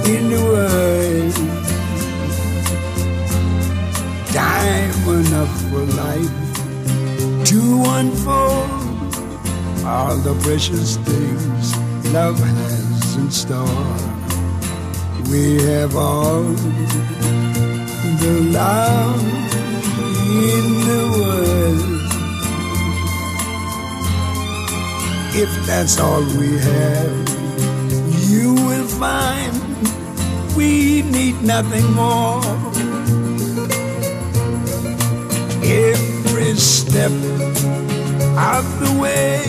in the world. Time enough for life to unfold all the precious things love has in store. We have all the love in the world. If that's all we have, you will find we need nothing more. Every step of the way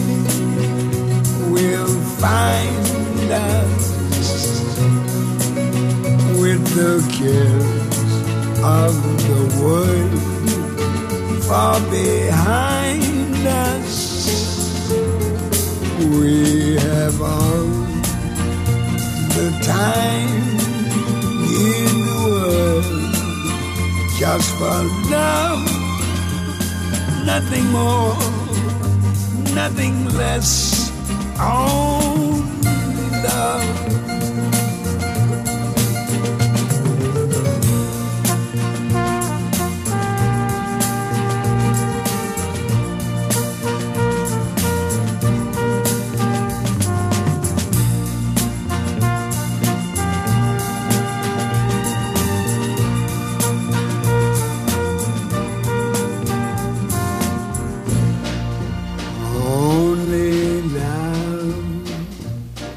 will find us with the cares of the world far behind us. We have all the time in the world just for love, nothing more, nothing less, only love.